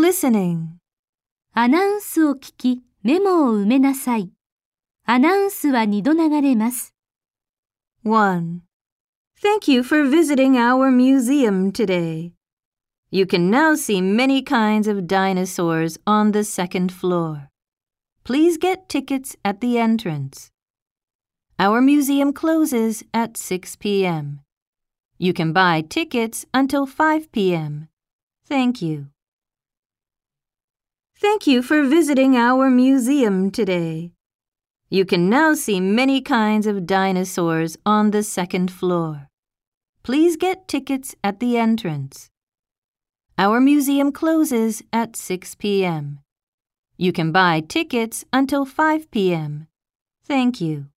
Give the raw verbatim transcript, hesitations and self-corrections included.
listening. アナウンスを聞き、メモを埋めなさい。アナウンスは二度流れます。 one. Thank you for visiting our museum today. You can now see many kinds of dinosaurs on the second floor. Please get tickets at the entrance. Our museum closes at six p.m. You can buy tickets until five p.m. Thank you. Thank you for visiting our museum today. You can now see many kinds of dinosaurs on the second floor. Please get tickets at the entrance. Our museum closes at six p.m. You can buy tickets until five p.m. Thank you.